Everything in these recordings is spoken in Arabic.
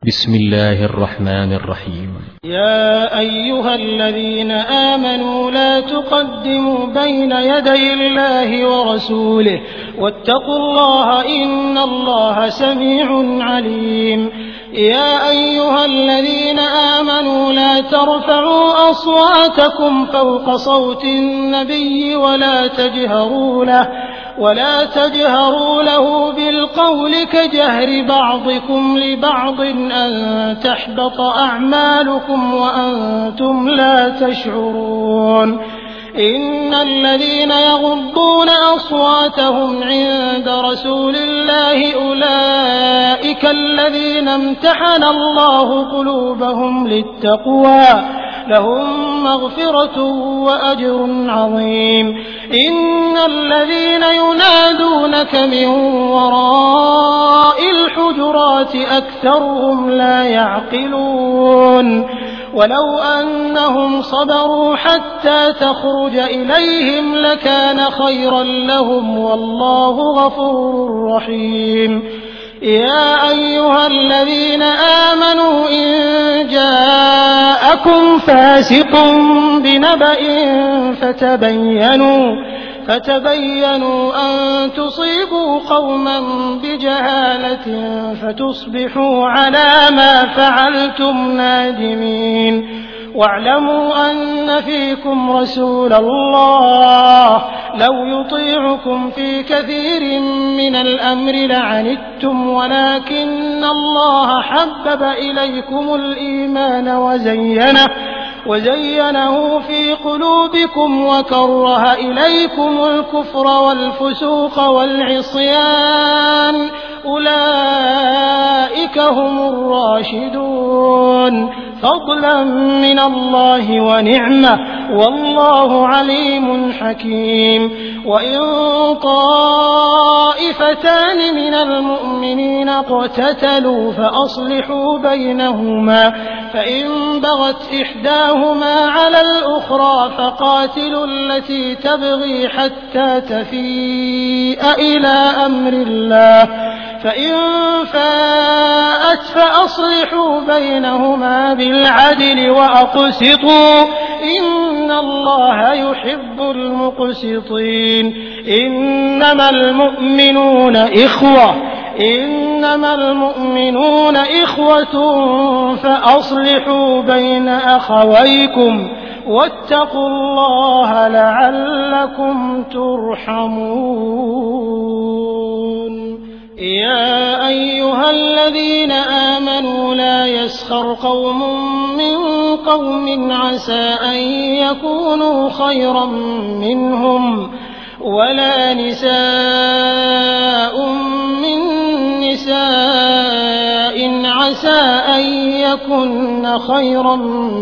بسم الله الرحمن الرحيم. يا أيها الذين آمنوا لا تقدموا بين يدي الله ورسوله واتقوا الله إن الله سميع عليم. يا أيها الذين آمنوا لا ترفعوا أصواتكم فوق صوت النبي ولا تجهروا له بالقول كجهر بعضكم لبعض أن تحبط أعمالكم وأنتم لا تشعرون. إن الذين يغضون أصواتهم عند رسول الله أولئك الذين امتحن الله قلوبهم للتقوى لهم مغفرة وأجر عظيم. إن الذين ينادونك من وراء الحجرات أكثرهم لا يعقلون. ولو أنهم صبروا حتى تخرج إليهم لكان خيرا لهم والله غفور رحيم. يا أيها الذين آمنوا إن جاءكم فاسق بنبأ فتبينوا أن تصيبوا قوما بجهالة فتصبحوا على ما فعلتم نادمين. واعلموا أن فيكم رسول الله لو يطيعكم في كثير من الأمر لعنتم ولكن الله حبب إليكم الإيمان وزينه في قلوبكم وكره إليكم الكفر والفسوق والعصيان أولئك هم الراشدون فضلا من الله ونعمة والله عليم حكيم. وإن طائفتان من المؤمنين اقتتلوا فأصلحوا بينهما فإن بغت إحداهما على الأخرى فقاتلوا التي تبغي حتى تفيء إلى أمر الله فإن فاءت فأصلحوا بينهما بالعدل وأقسطوا إن الله يحب المقسطين. إنما المؤمنون إخوة فأصلحوا بين أخويكم واتقوا الله لعلكم ترحمون. يا أيها الذين آمنوا لا يسخر قوم من قوم عسى أن يكونوا خيرا منهم ولا نساء من نساء عسى أن يكن خيرا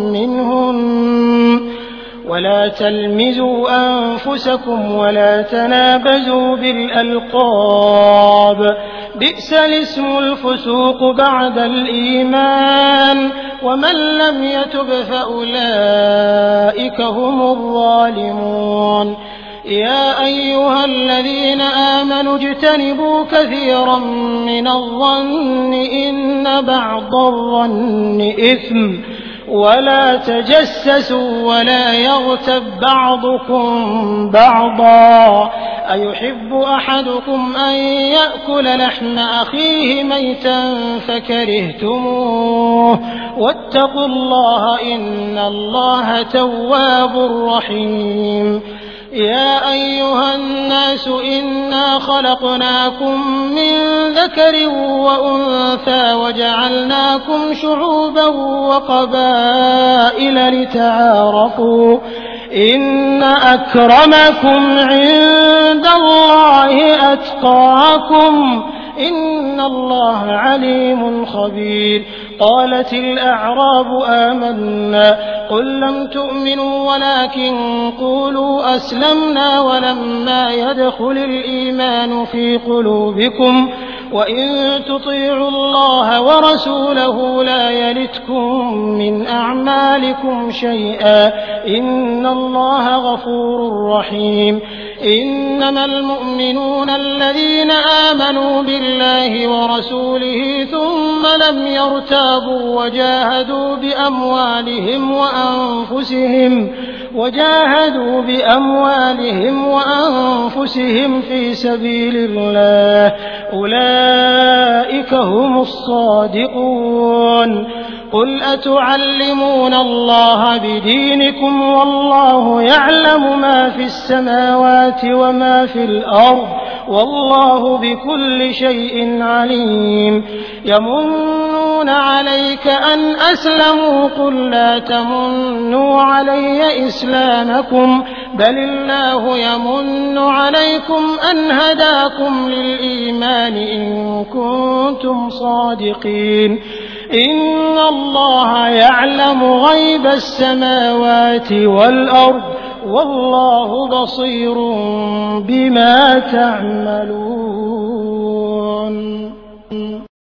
منهن ولا تلمزوا أنفسكم ولا تنابزوا بالألقاب بئس الاسم الفسوق بعد الإيمان ومن لم يتب فأولئك هم الظالمون. يا أيها الذين آمنوا اجتنبوا كثيرا من الظن إن بعض الظن إثم ولا تجسسوا ولا يغتب بعضكم بعضا أيحب أحدكم أن يأكل لحم أخيه ميتا فكرهتموه واتقوا الله إن الله تواب رحيم. يا أيها الناس إنا خلقناكم من ذكر وأنثى وجعلناكم شعوبا وقبائل لتعارفوا إن أكرمكم عند الله أتقاكم إن الله عليم خبير. قالت الأعراب آمنا قل لم تؤمنوا ولكن قولوا أسلمنا ولما يدخل الإيمان في قلوبكم وإن تطيعوا الله ورسوله لا يلتكم من أعمالكم شيئا إن الله غفور رحيم إنما المؤمنون الذين آمنوا بالله ورسوله ثم لم يرتابوا وجاهدوا بأموالهم وأنفسهم في سبيل الله أولئك هم الصادقون قل أتعلمون الله بدينكم والله يعلم ما في السماوات وما في الأرض والله بكل شيء عليم يمنون عليك أن أسلموا قل لا تمنوا علي إسلامكم بل الله يمن عليكم أن هداكم للإيمان إن كنتم صادقين إن الله يعلم غيب السماوات والأرض والله بصير بما تعملون